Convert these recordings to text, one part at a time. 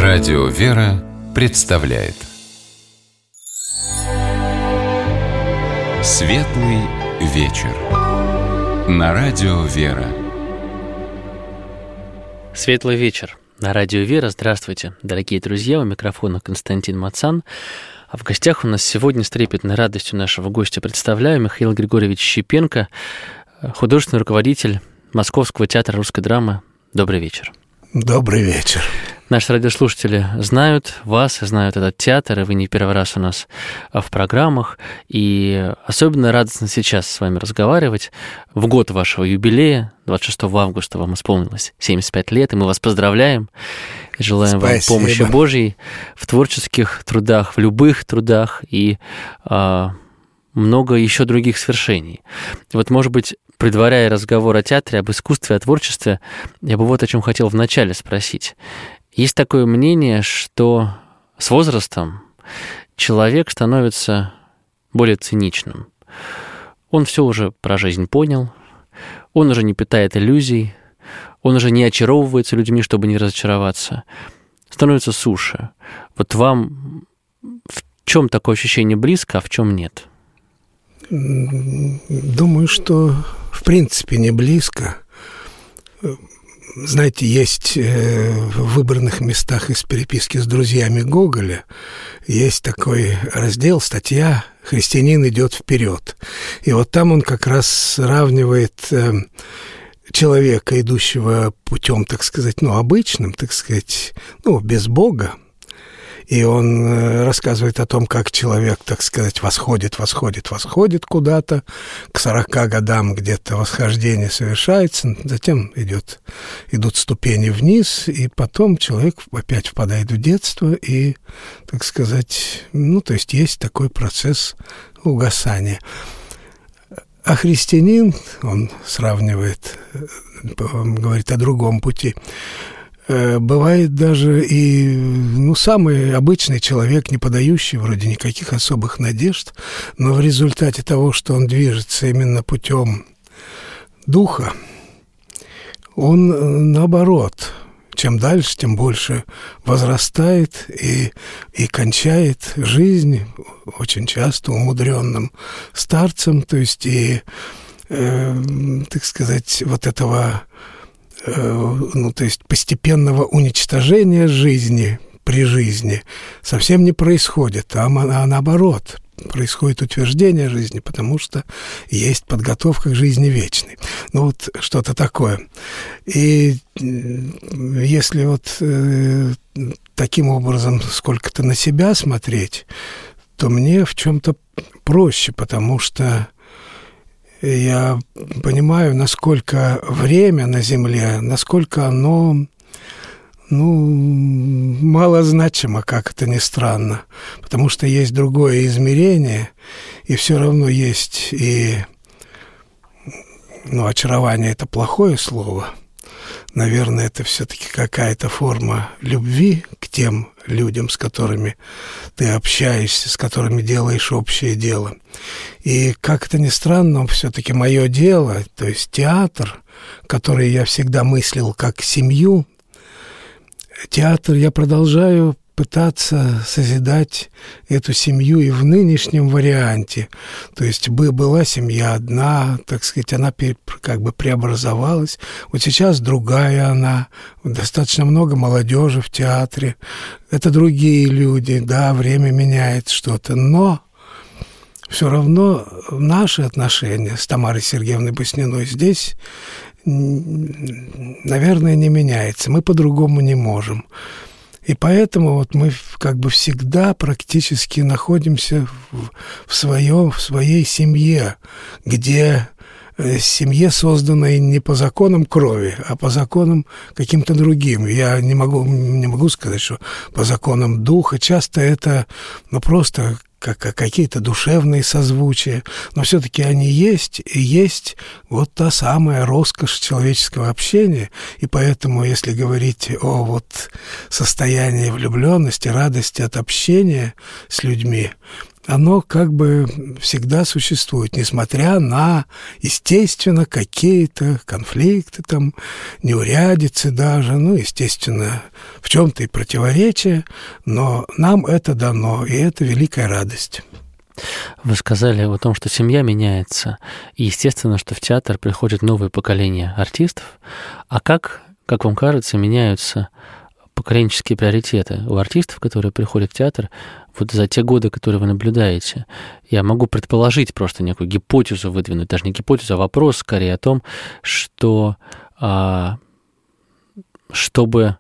Радио «Вера» представляет Светлый вечер на Радио «Вера». Светлый вечер на Радио «Вера». Здравствуйте, дорогие друзья, у микрофона Константин Мацан. А в гостях у нас сегодня с трепетной радостью нашего гостя представляю Михаил Григорьевич Щепенко, художественный руководитель Московского театра русской драмы. Добрый вечер. Добрый вечер. Наши радиослушатели знают вас, знают этот театр, и вы не первый раз у нас в программах. И особенно радостно сейчас с вами разговаривать. В год вашего юбилея, 26 августа, вам исполнилось 75 лет, и мы вас поздравляем. И желаем вам помощи Божьей в творческих трудах, в любых трудах и много еще других свершений. Вот, может быть, предваряя разговор о театре, об искусстве, о творчестве, я бы вот о чем хотел вначале спросить. Есть такое мнение, что с возрастом человек становится более циничным. Он все уже про жизнь понял, он уже не питает иллюзий, он уже не очаровывается людьми, чтобы не разочароваться, становится суше. Вот вам в чем такое ощущение близко, а в чем нет? Думаю, что в принципе не близко. Знаете, есть в выбранных местах из переписки с друзьями Гоголя есть такой раздел, статья «Христианин идет вперед». И вот там он как раз сравнивает человека, идущего путем, так сказать, обычным, так сказать, без Бога. И он рассказывает о том, как человек, так сказать, восходит куда-то, к 40 годам где-то восхождение совершается, затем идут ступени вниз, и потом человек опять впадает в детство, и, так сказать, то есть такой процесс угасания. А христианин, он сравнивает, говорит о другом пути. Бывает даже и самый обычный человек, не подающий вроде никаких особых надежд, но в результате того, что он движется именно путем духа, он наоборот, чем дальше, тем больше возрастает и кончает жизнь очень часто умудренным старцем, то есть и, так сказать, вот этого... то есть постепенного уничтожения жизни при жизни совсем не происходит, а наоборот, происходит утверждение жизни, потому что есть подготовка к жизни вечной. Что-то такое. И если таким образом сколько-то на себя смотреть, то мне в чем-то проще, потому что я понимаю, насколько время на Земле, насколько оно, малозначимо, как это ни странно. Потому что есть другое измерение, и все равно есть и... очарование – это плохое слово. Наверное, это все-таки какая-то форма любви к тем людям, с которыми ты общаешься, с которыми делаешь общее дело. И как это ни странно, все-таки мое дело, то есть театр, который я всегда мыслил как семью, театр я продолжаю пытаться созидать эту семью и в нынешнем варианте. То есть была семья одна, так сказать, она как бы преобразовалась. Вот сейчас другая она, достаточно много молодежи в театре. Это другие люди, да, время меняет что-то, но все равно наши отношения с Тамарой Сергеевной Басниной здесь, наверное, не меняется. Мы по-другому не можем. И поэтому мы как бы всегда практически находимся в своей семье, где семье, созданной не по законам крови, а по законам каким-то другим. Я не могу сказать, что по законам духа. Часто это просто какие-то душевные созвучия, но все-таки они есть, и есть вот та самая роскошь человеческого общения, и поэтому, если говорить о состоянии влюбленности, радости от общения с людьми, оно как бы всегда существует, несмотря на, естественно, какие-то конфликты, там, неурядицы даже, ну, естественно, в чем-то и противоречия, но нам это дано, и это великая радость. Вы сказали о том, что семья меняется, и естественно, что в театр приходит новое поколение артистов. А как вам кажется, меняются поколенческие приоритеты у артистов, которые приходят в театр, вот за те годы, которые вы наблюдаете? Я могу предположить, просто некую гипотезу выдвинуть, даже не гипотезу, а вопрос скорее о том, что чтобы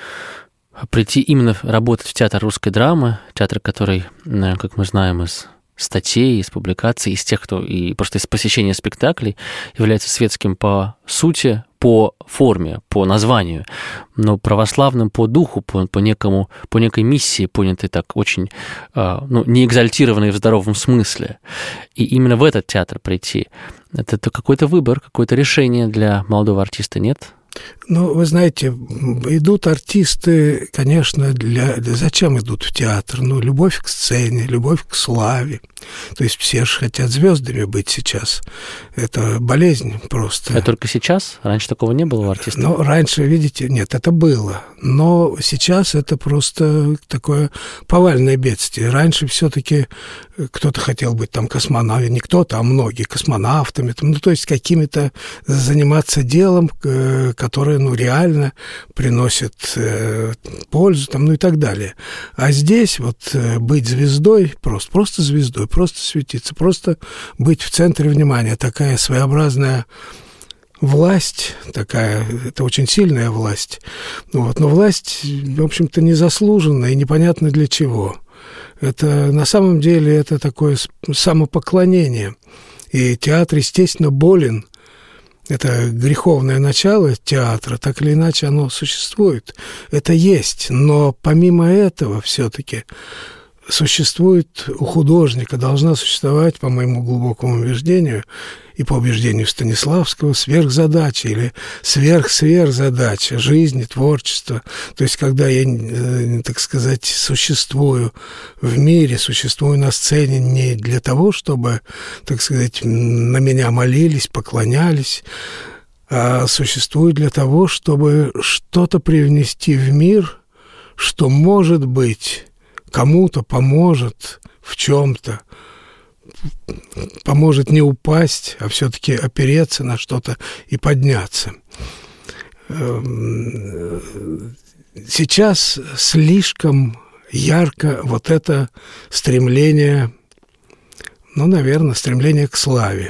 прийти именно работать в театр русской драмы, театр, который, как мы знаем из статей, из публикаций, из тех, кто и просто из посещения спектаклей является светским по сути, по форме, по названию, но православным по духу, по некой миссии, понятой так очень, не экзальтированной в здоровом смысле. И именно в этот театр прийти, это какой-то выбор, какое-то решение для молодого артиста, нет? Ну, вы знаете, идут артисты, конечно, зачем идут в театр? Ну, любовь к сцене, любовь к славе. То есть все же хотят звездами быть сейчас. Это болезнь просто. А только сейчас? Раньше такого не было у артистов? Ну, раньше, видите, нет, это было. Но сейчас это просто такое повальное бедствие. Раньше все-таки кто-то хотел быть там космонавтом, не кто-то, а многие космонавтами, там, ну, то есть какими-то заниматься делом, которое, ну, реально приносит пользу, там, ну, и так далее. А здесь вот быть звездой, просто звездой, просто светиться, просто быть в центре внимания, такая своеобразная власть, это очень сильная власть, вот, но власть, в общем-то, незаслуженная и непонятно для чего. Это на самом деле это такое самопоклонение, и театр, естественно, болен. Это греховное начало театра, так или иначе оно существует, это есть, но помимо этого все-таки существует у художника, должна существовать, по моему глубокому убеждению, и по убеждению Станиславского, сверхзадача или сверхсверхзадача жизни, творчества. То есть, когда я, так сказать, существую в мире, существую на сцене не для того, чтобы, так сказать, на меня молились, поклонялись, а существую для того, чтобы что-то привнести в мир, что, может быть, кому-то поможет в чем-то, поможет не упасть, а все-таки опереться на что-то и подняться. Сейчас слишком ярко вот это стремление, ну, наверное, стремление к славе.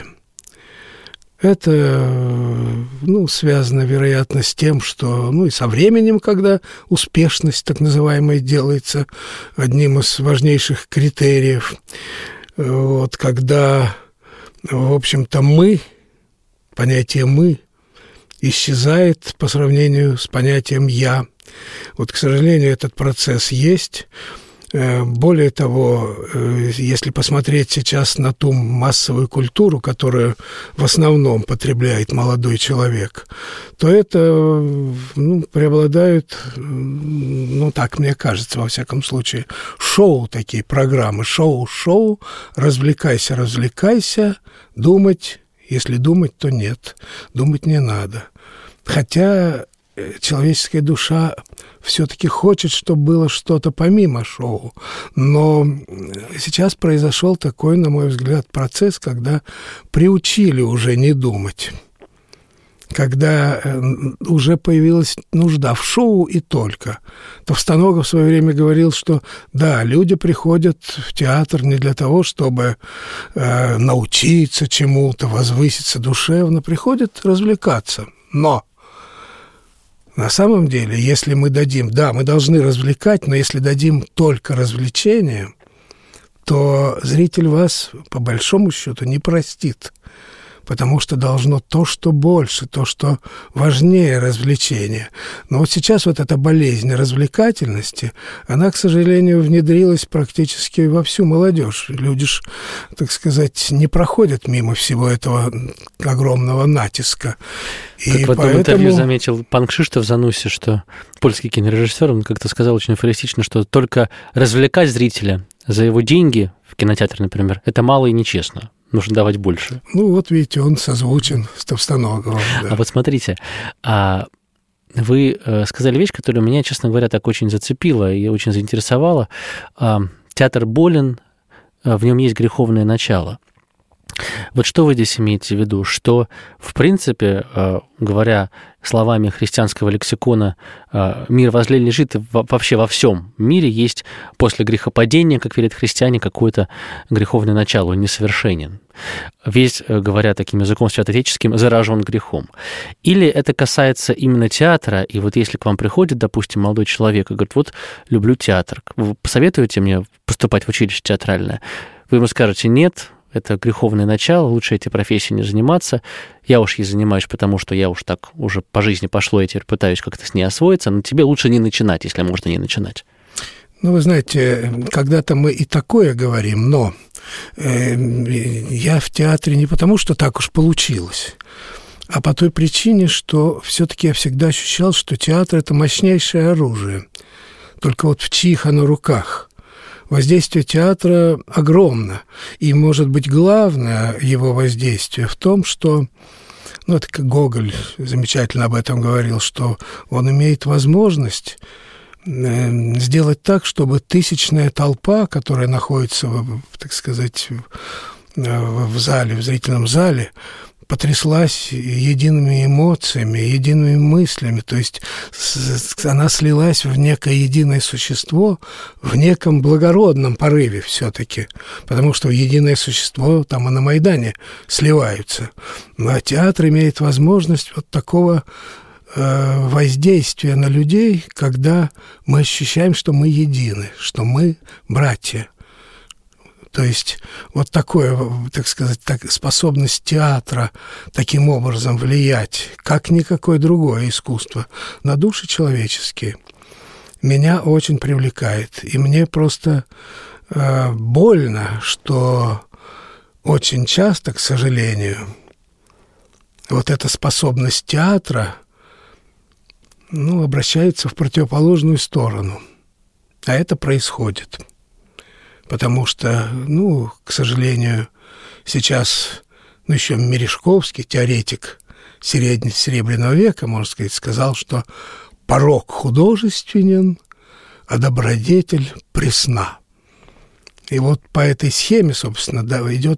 Это, связано, вероятно, с тем, что, и со временем, когда успешность, так называемая, делается одним из важнейших критериев, вот, когда, в общем-то, понятие «мы» исчезает по сравнению с понятием «я». Вот, к сожалению, этот процесс есть. Более того, если посмотреть сейчас на ту массовую культуру, которую в основном потребляет молодой человек, то это преобладают, так мне кажется, во всяком случае, шоу, такие программы, шоу, развлекайся, думать, если думать, то нет, думать не надо. Хотя человеческая душа все-таки хочет, чтобы было что-то помимо шоу. Но сейчас произошел такой, на мой взгляд, процесс, когда приучили уже не думать. Когда уже появилась нужда в шоу и только. Товстоногов в свое время говорил, что да, люди приходят в театр не для того, чтобы научиться чему-то, возвыситься душевно, приходят развлекаться. Но на самом деле, если мы дадим, мы должны развлекать, но если дадим только развлечение, то зритель вас, по большому счету, не простит, потому что должно то, что больше, то, что важнее развлечения. Но вот сейчас вот эта болезнь развлекательности, она, к сожалению, внедрилась практически во всю молодежь. Люди ж, так сказать, не проходят мимо всего этого огромного натиска. Как в одном интервью заметил пан Кшиштоф Занусси, что польский кинорежиссер, он как-то сказал очень афористично, что только развлекать зрителя за его деньги в кинотеатре, например, это мало и нечестно. Нужно давать больше. Ну, вот видите, он созвучен с Товстоноговым. Да. А вот смотрите, вы сказали вещь, которая меня, честно говоря, так очень зацепила и очень заинтересовала. Театр болен, в нем есть греховное начало. Вот что вы здесь имеете в виду? Что, в принципе, говоря словами христианского лексикона, мир возле лежит, и вообще во всем мире есть после грехопадения, как верят христиане, какое-то греховное начало, он несовершенен. Весь, говоря таким языком святоотеческим, заражен грехом. Или это касается именно театра, и вот если к вам приходит, допустим, молодой человек и говорит, вот, люблю театр, вы посоветуете мне поступать в училище театральное? Вы ему скажете, нет, это греховное начало, лучше этой профессией не заниматься. Я уж ей занимаюсь, потому что я уж так уже по жизни пошло, и теперь пытаюсь как-то с ней освоиться, но тебе лучше не начинать, если можно не начинать. Ну, вы знаете, когда-то мы и такое говорим, но я в театре не потому, что так уж получилось, а по той причине, что все-таки я всегда ощущал, что театр – это мощнейшее оружие. Только вот в чьих оно руках? Воздействие театра огромно. И, может быть, главное его воздействие в том, что, ну, это как Гоголь замечательно об этом говорил, что он имеет возможность сделать так, чтобы тысячная толпа, которая находится, так сказать, в зале, в зрительном зале, потряслась едиными эмоциями, едиными мыслями, то есть она слилась в некое единое существо, в неком благородном порыве все-таки, потому что единое существо там и на Майдане сливаются. А театр имеет возможность вот такого воздействия на людей, когда мы ощущаем, что мы едины, что мы братья. То есть вот такое, так сказать, способность театра таким образом влиять, как никакое другое искусство, на души человеческие, меня очень привлекает. И мне просто больно, что очень часто, к сожалению, вот эта способность театра, ну, обращается в противоположную сторону. А это происходит. Потому что, ну, к сожалению, сейчас, ну, еще Мережковский, теоретик Серебряного века, можно сказать, сказал, что порок художественен, а добродетель пресна. И вот по этой схеме, собственно, да, идет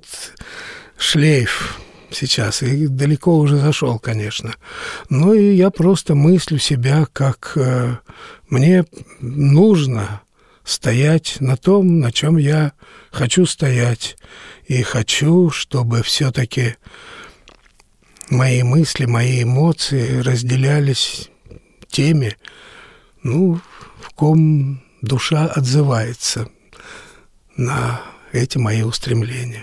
шлейф сейчас, и далеко уже зашел, конечно. Но и я просто мыслю себя, как мне нужно стоять на том, на чем я хочу стоять. И хочу, чтобы все-таки мои мысли, мои эмоции разделялись теми, ну, в ком душа отзывается на эти мои устремления.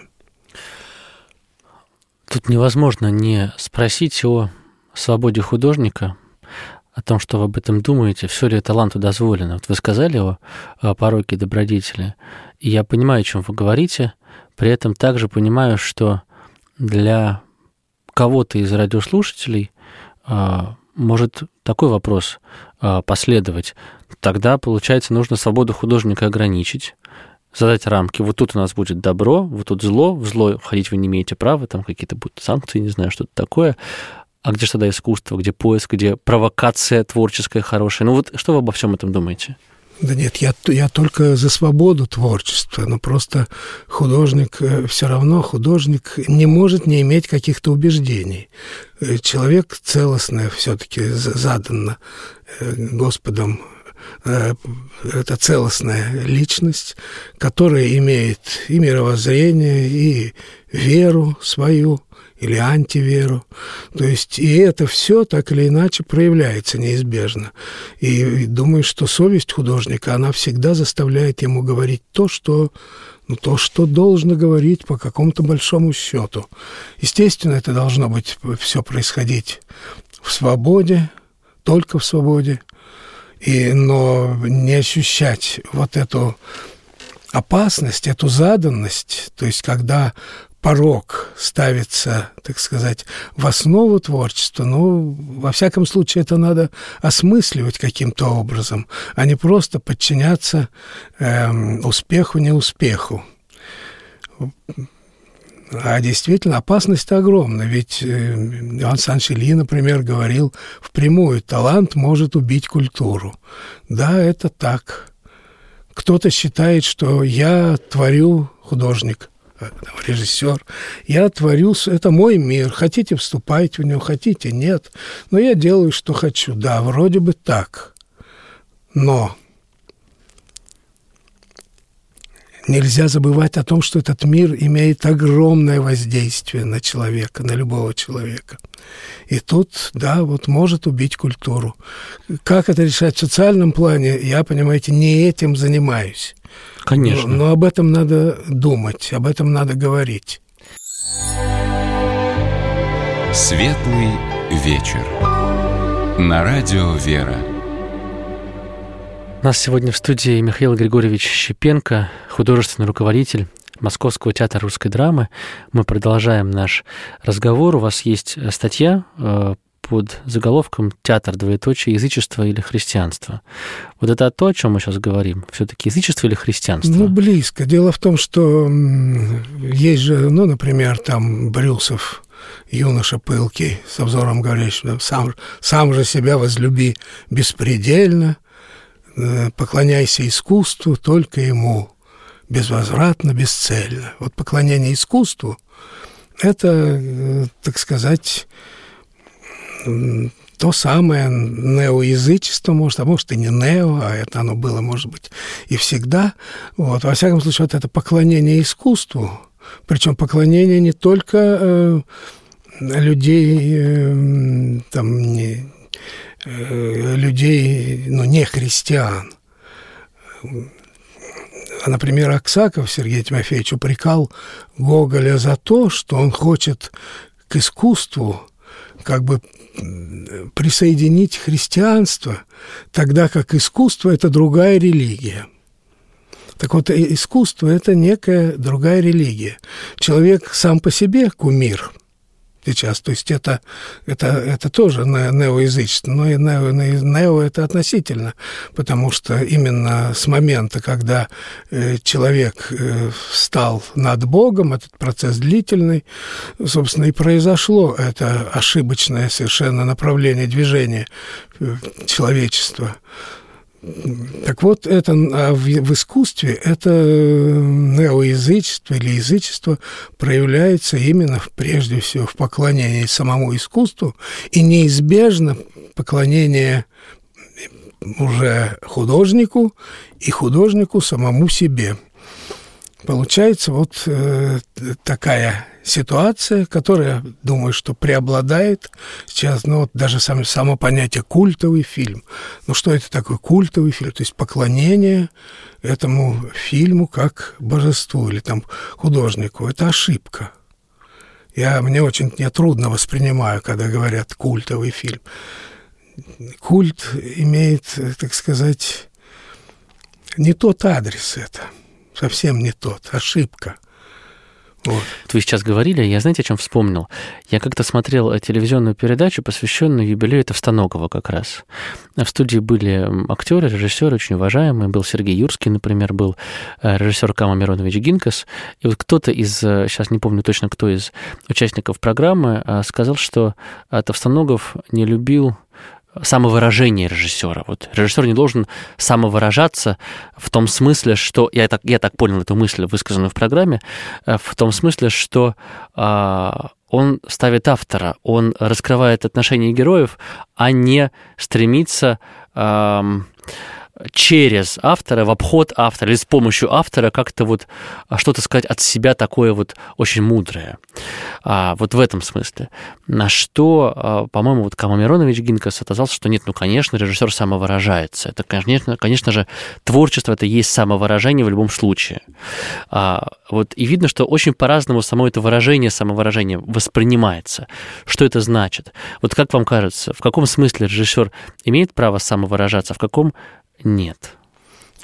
Тут невозможно не спросить о свободе художника, о том, что вы об этом думаете, все ли таланту дозволено. Вот вы сказали о пороке добродетели, и я понимаю, о чем вы говорите, при этом также понимаю, что для кого-то из радиослушателей может такой вопрос последовать. Тогда, получается, нужно свободу художника ограничить, задать рамки. Вот тут у нас будет добро, вот тут зло, в зло ходить вы не имеете права, там какие-то будут санкции, не знаю, что-то такое. А где же тогда искусство, где поиск, где провокация творческая хорошая? Ну вот что вы обо всем этом думаете? Да нет, я только за свободу творчества, но просто художник, все равно художник не может не иметь каких-то убеждений. Человек целостное все-таки задано Господом, это целостная личность, которая имеет и мировоззрение, и веру свою, или антиверу. То есть и это все так или иначе проявляется неизбежно. И думаю, что совесть художника, она всегда заставляет ему говорить то, что должно говорить по какому-то большому счету. Естественно, это должно быть все происходить в свободе, только в свободе, но не ощущать вот эту опасность, эту заданность, то есть когда порок ставится, так сказать, в основу творчества, ну, во всяком случае, это надо осмысливать каким-то образом, а не просто подчиняться успеху-неуспеху. А действительно, опасность-то огромна, ведь Иоанн Саныч Ильин, например, говорил впрямую: талант может убить культуру. Да, это так. Кто-то считает, что я творю, художник, режиссер, я творю, это мой мир, хотите вступайте в него, хотите нет, но я делаю, что хочу. Да, вроде бы так, но нельзя забывать о том, что этот мир имеет огромное воздействие на человека, на любого человека. И тут, да, вот может убить культуру. Как это решать в социальном плане, я, понимаете, не этим занимаюсь. Конечно. Но об этом надо думать, об этом надо говорить. Светлый вечер. На радио «Вера». У нас сегодня в студии Михаил Григорьевич Щепенко, художественный руководитель Московского театра русской драмы. Мы продолжаем наш разговор. У вас есть статья под заголовком «Театр, язычество или христианство». Вот это то, о чем мы сейчас говорим. Все-таки язычество или христианство? Ну, близко. Дело в том, что есть же, ну, например, там Брюсов, юноша пылкий, со взором говорящим: сам же себя возлюби беспредельно, поклоняйся искусству, только ему, безвозвратно, бесцельно. Вот поклонение искусству – это, так сказать, то самое неоязычество, может, а может и не нео, а это оно было, может быть, и всегда. Вот. Во всяком случае, вот это поклонение искусству, причем поклонение не только людей, людей, ну, не христиан. Например, Аксаков Сергей Тимофеевич упрекал Гоголя за то, что он хочет к искусству как бы присоединить христианство, тогда как искусство – это другая религия. Так вот, искусство – это некая другая религия. Человек сам по себе кумир сейчас, то есть это тоже неоязычество, но и нео это относительно, потому что именно с момента, когда человек встал над Богом, этот процесс длительный, собственно, и произошло это ошибочное совершенно направление движения человечества. Так вот, это в искусстве это неоязычество или язычество проявляется именно прежде всего в поклонении самому искусству, и неизбежно поклонение уже художнику и художнику самому себе. Получается вот такая ситуация, которая, думаю, что преобладает сейчас, ну, вот даже само понятие «культовый фильм». Ну, что это такое культовый фильм? То есть поклонение этому фильму как божеству или там художнику. Это ошибка. Мне очень трудно воспринимаю, когда говорят «культовый фильм». Культ имеет, так сказать, не тот адрес это. Совсем не тот. Ошибка. Вот. Вы сейчас говорили, я знаете, о чем вспомнил? Я как-то смотрел телевизионную передачу, посвященную юбилею Товстоногова как раз. В студии были актеры, режиссеры очень уважаемые. Был Сергей Юрский, например, был режиссер Кама Миронович Гинкас. И вот кто-то из, сейчас не помню точно, кто из участников программы, сказал, что Товстоногов не любил самовыражение режиссера. Вот режиссер не должен самовыражаться в том смысле, что... Я так понял эту мысль, высказанную в программе, в том смысле, что он ставит автора, он раскрывает отношения героев, а не стремится через автора, в обход автора или с помощью автора как-то вот что-то сказать от себя такое вот очень мудрое. Вот в этом смысле. На что, по-моему, вот Кама Миронович Гинкас отозвался, что нет, ну, конечно, режиссер самовыражается. Это, конечно же, творчество – это и есть самовыражение в любом случае. Вот, и видно, что очень по-разному само это самовыражение воспринимается. Что это значит? Вот как вам кажется, в каком смысле режиссер имеет право самовыражаться, в каком нет?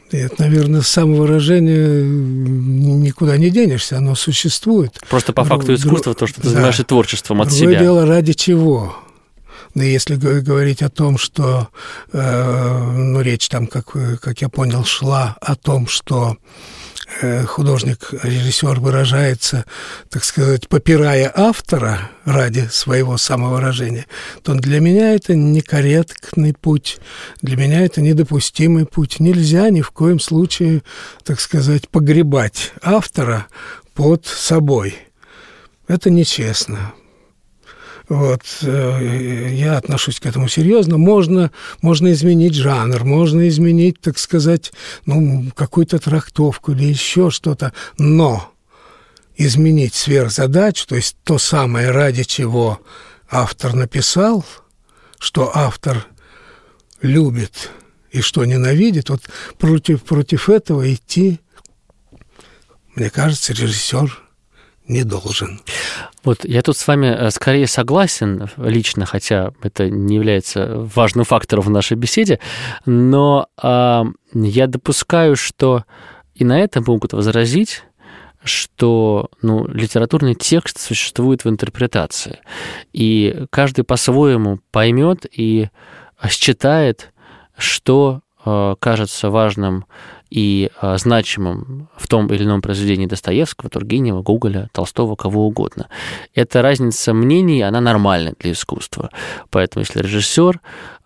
Это, наверное, самовыражение никуда не денешься, оно существует. Просто по факту искусства, то, что ты занимаешься творчеством от себя. Другое дело, ради чего? Да если говорить о том, что, речь там, как я понял, шла о том, что художник, режиссер выражается, так сказать, попирая автора ради своего самовыражения, то для меня это некорректный путь, для меня это недопустимый путь. Нельзя ни в коем случае, так сказать, погребать автора под собой. Это нечестно. Вот, я отношусь к этому серьезно. Можно изменить жанр, можно изменить, так сказать, какую-то трактовку или еще что-то, но изменить сверхзадачу, то есть то самое, ради чего автор написал, что автор любит и что ненавидит, вот против этого идти, мне кажется, режиссер не должен. Вот я тут с вами скорее согласен лично, хотя это не является важным фактором в нашей беседе, но я допускаю, что и на это могут возразить, что литературный текст существует в интерпретации, и каждый по-своему поймет и считает, что кажется важным и значимым в том или ином произведении Достоевского, Тургенева, Гоголя, Толстого, кого угодно. Эта разница мнений, она нормальна для искусства. Поэтому если режиссер,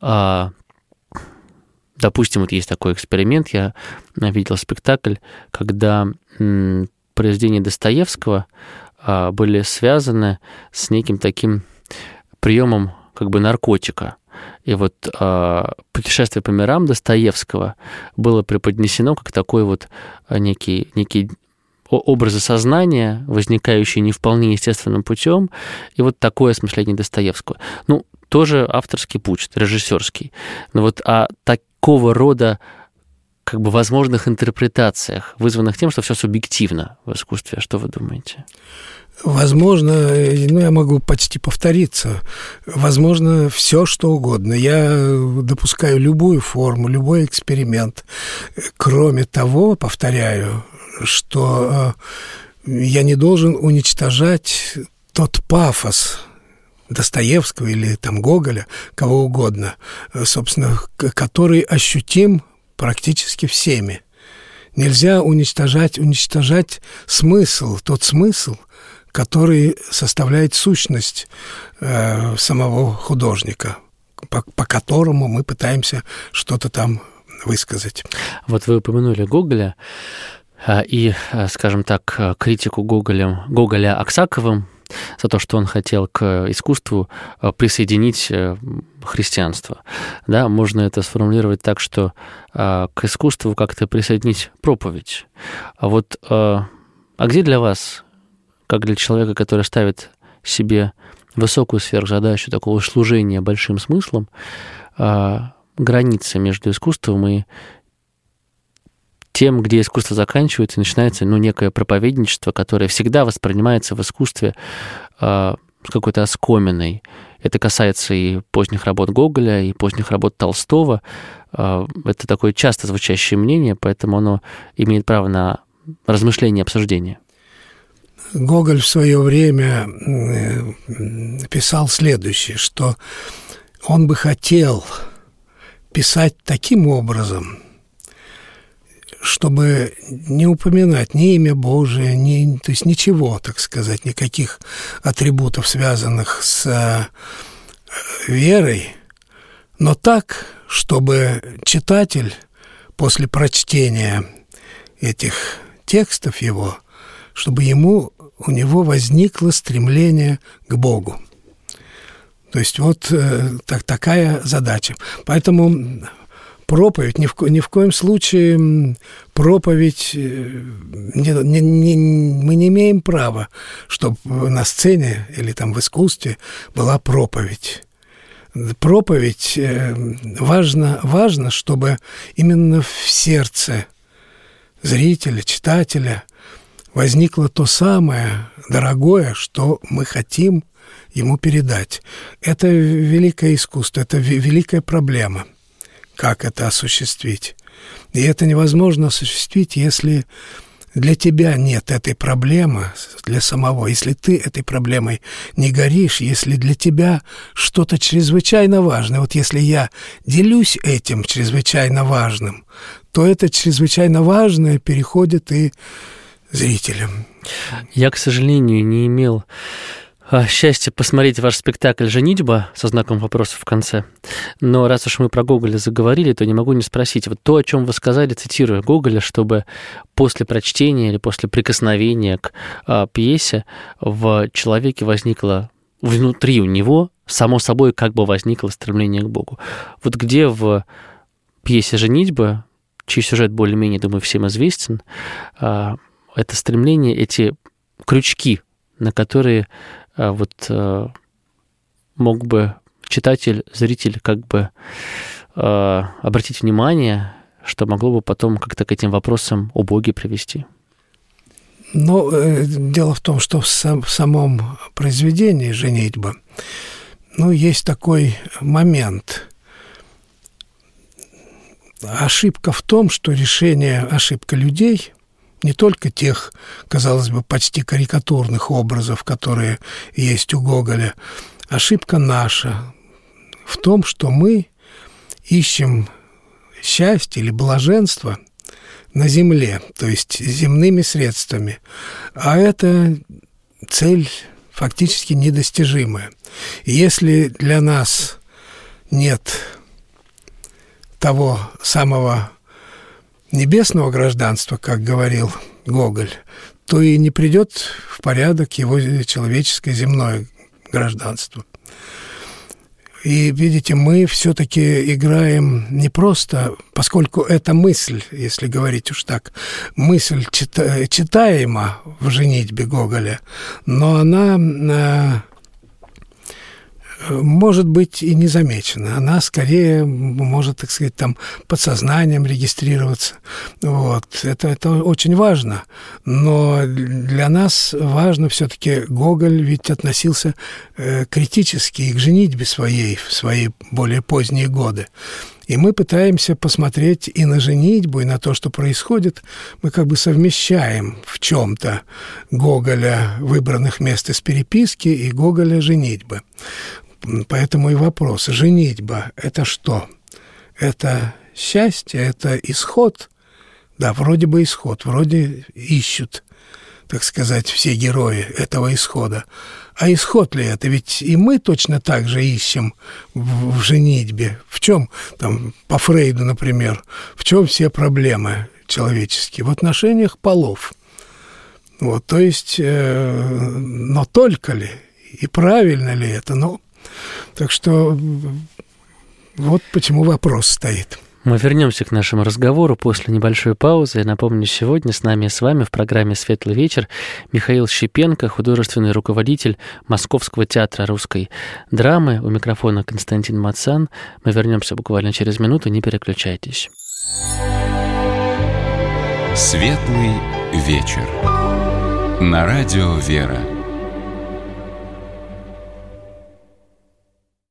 допустим, вот есть такой эксперимент, я видел спектакль, когда произведения Достоевского были связаны с неким таким приемом как бы наркотика. И вот «Путешествие по мирам» Достоевского было преподнесено как такой вот некий образы сознания, возникающие не вполне естественным путем, и вот такое осмысление Достоевского. Тоже авторский путь, режиссерский. Но вот о такого рода как бы возможных интерпретациях, вызванных тем, что все субъективно в искусстве. Что вы думаете? Возможно, я могу почти повториться, возможно, все что угодно. Я допускаю любую форму, любой эксперимент. Кроме того, повторяю, что я не должен уничтожать тот пафос Достоевского или там Гоголя, кого угодно, собственно, который ощутим практически всеми. Нельзя уничтожать смысл, тот смысл, который составляет сущность самого художника, по которому мы пытаемся что-то там высказать. Вот вы упомянули Гоголя и, скажем так, критику Гоголя Аксаковым за то, что он хотел к искусству присоединить христианство. Да, можно это сформулировать так, что к искусству как-то присоединить проповедь. А где для вас, как для человека, который ставит себе высокую сверхзадачу такого служения большим смыслом, граница между искусством и тем, где искусство заканчивается, начинается некое проповедничество, которое всегда воспринимается в искусстве с какой-то оскоминой. Это касается и поздних работ Гоголя, и поздних работ Толстого. Это такое часто звучащее мнение, поэтому оно имеет право на размышление и обсуждение. Гоголь в свое время писал следующее, что он бы хотел писать таким образом, чтобы не упоминать ни имя Божие, то есть ничего, так сказать, никаких атрибутов, связанных с верой, но так, чтобы читатель после прочтения этих текстов его, чтобы у него возникло стремление к Богу. То есть вот такая задача. Поэтому проповедь, ни в коем случае проповедь, мы не имеем права, чтобы на сцене или там в искусстве была проповедь. Проповедь важно, чтобы именно в сердце зрителя, читателя возникло то самое дорогое, что мы хотим ему передать. Это великое искусство, это великая проблема. Как это осуществить? И это невозможно осуществить, если для тебя нет этой проблемы, для самого, если ты этой проблемой не горишь, если для тебя что-то чрезвычайно важное. Вот если я делюсь этим чрезвычайно важным, то это чрезвычайно важное переходит и зрителям. Я, к сожалению, не имел счастья посмотреть ваш спектакль «Женитьба» со знаком вопроса в конце. Но раз уж мы про Гоголя заговорили, то не могу не спросить. Вот то, о чем вы сказали, цитируя Гоголя, чтобы после прочтения или после прикосновения к пьесе в человеке возникло внутри у него, само собой, как бы возникло стремление к Богу. Вот где в пьесе «Женитьба», чей сюжет более-менее, думаю, всем известен, это стремление, эти крючки, на которые мог бы читатель, зритель как бы обратить внимание, что могло бы потом как-то к этим вопросам о Боге привести? Но дело в том, что в самом произведении «Женитьба» есть такой момент. Ошибка в том, что ошибка людей, не только тех, казалось бы, почти карикатурных образов, которые есть у Гоголя. Ошибка наша в том, что мы ищем счастье или блаженство на земле, то есть земными средствами. А это цель фактически недостижимая. И если для нас нет того самого небесного гражданства, как говорил Гоголь, то и не придет в порядок его человеческое земное гражданство. И, видите, мы все-таки играем не просто, поскольку это мысль, если говорить уж так, мысль читаема в «Женитьбе» Гоголя, но она может быть и не замечена. Она скорее может, так сказать, там подсознанием регистрироваться. Это очень важно. Но для нас важно все-таки, Гоголь ведь относился критически и к женитьбе своей в свои более поздние годы. И мы пытаемся посмотреть и на женитьбу, и на то, что происходит. Мы как бы совмещаем в чем-то Гоголя «Выбранных мест из переписки» и Гоголя «Женитьбы». Поэтому и вопрос. Женитьба – это что? Это счастье, это исход? Да, вроде бы исход, вроде ищут, так сказать, все герои этого исхода. А исход ли это? Ведь и мы точно так же ищем в женитьбе. В чем, там, по Фрейду, например, в чем все проблемы человеческие? В отношениях полов. То есть, но только ли? И правильно ли это? Так что вот почему вопрос стоит. Мы вернемся к нашему разговору после небольшой паузы. Я напомню, сегодня с вами в программе «Светлый вечер» Михаил Щепенко, художественный руководитель Московского театра русской драмы. У микрофона Константин Мацан. Мы вернемся буквально через минуту, не переключайтесь. «Светлый вечер» на радио «Вера».